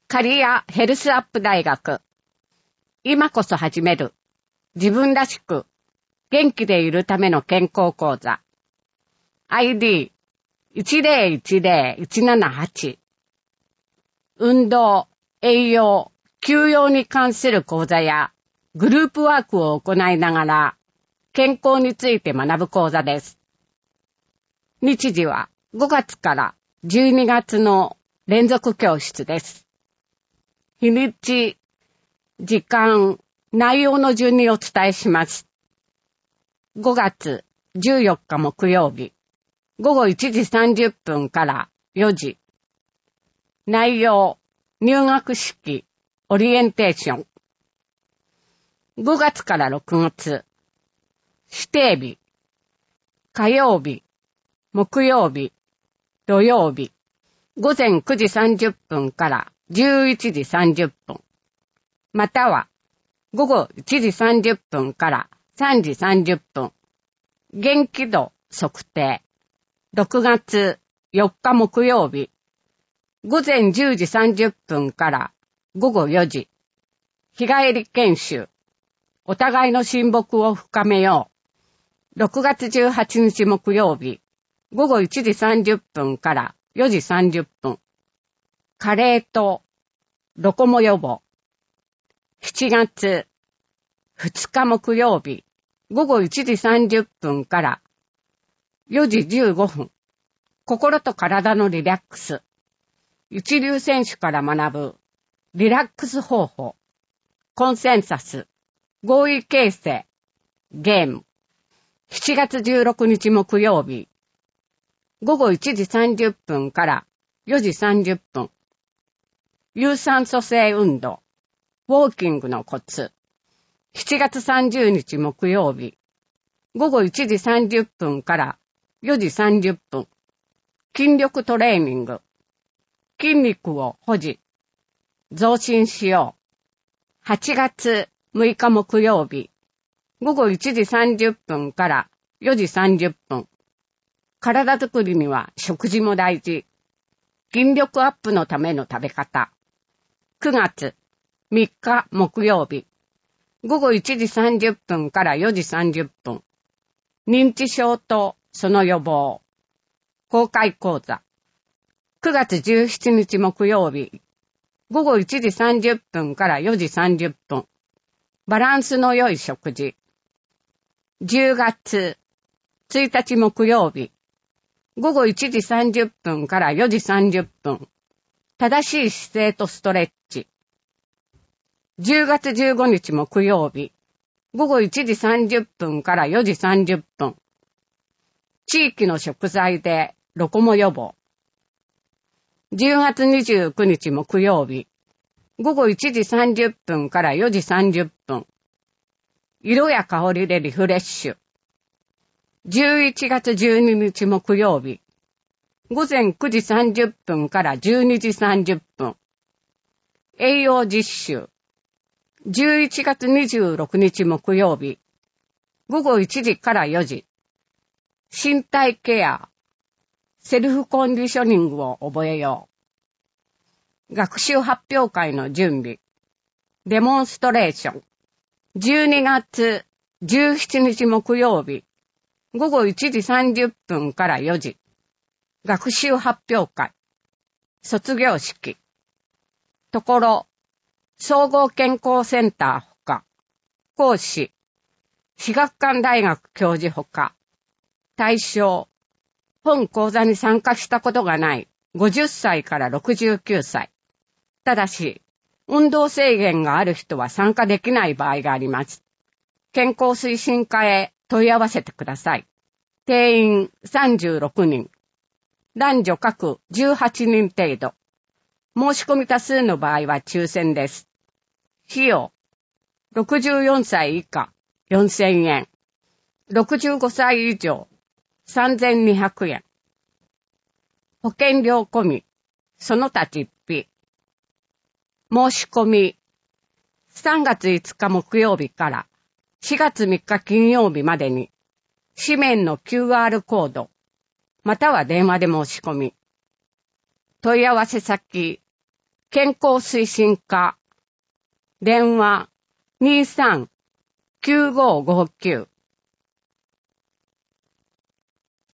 カリアヘルスアップ大学。今こそ始める。自分らしく元気でいるための健康講座。ID1010-178。運動、栄養、休養に関する講座やグループワークを行いながら健康について学ぶ講座です。日時は5月から12月の連続教室です。日にち、時間、内容の順にお伝えします。5月14日木曜日、午後1時30分から4時。内容、入学式、オリエンテーション。5月から6月、指定日、火曜日、木曜日、土曜日、午前9時30分から11時30分。または、午後1時30分から3時30分。元気度測定。6月4日木曜日。午前10時30分から午後4時。日帰り研修。お互いの親睦を深めよう。6月18日木曜日。午後1時30分から4時30分。加齢とドコモ予防。7月2日木曜日。午後1時30分から4時15分。心と体のリラックス。一流選手から学ぶリラックス方法。コンセンサス。合意形成。ゲーム。7月16日木曜日。午後1時30分から4時30分。有酸素性運動。ウォーキングのコツ。7月30日木曜日。午後1時30分から4時30分。筋力トレーニング。筋肉を保持。増進しよう。8月6日木曜日。午後1時30分から4時30分。体づくりには食事も大事。筋力アップのための食べ方。9月3日木曜日。午後1時30分から4時30分。認知症とその予防。公開講座。9月17日木曜日。午後1時30分から4時30分。バランスの良い食事。10月1日木曜日。午後1時30分から4時30分。正しい姿勢とストレッチ。10月15日木曜日。午後1時30分から4時30分。地域の食材でドコモ予防。10月29日木曜日。午後1時30分から4時30分。色や香りでリフレッシュ。11月12日木曜日。午前9時30分から12時30分。栄養実習。11月26日木曜日。午後1時から4時。身体ケア。セルフコンディショニングを覚えよう。学習発表会の準備。デモンストレーション。12月17日木曜日。午後1時30分から4時。学習発表会。卒業式。ところ、総合健康センターほか。講師。至学館大学教授ほか。対象。本講座に参加したことがない50歳から69歳。ただし、運動制限がある人は参加できない場合があります。健康推進課へ問い合わせてください。定員36人。男女各18人程度。申し込み多数の場合は抽選です。費用。64歳以下4000円。65歳以上3200円。保険料込み。その他実費。申し込み。3月5日木曜日から4月3日金曜日までに紙面の QR コードまたは電話で申し込み。問い合わせ先健康推進課、電話 23-9559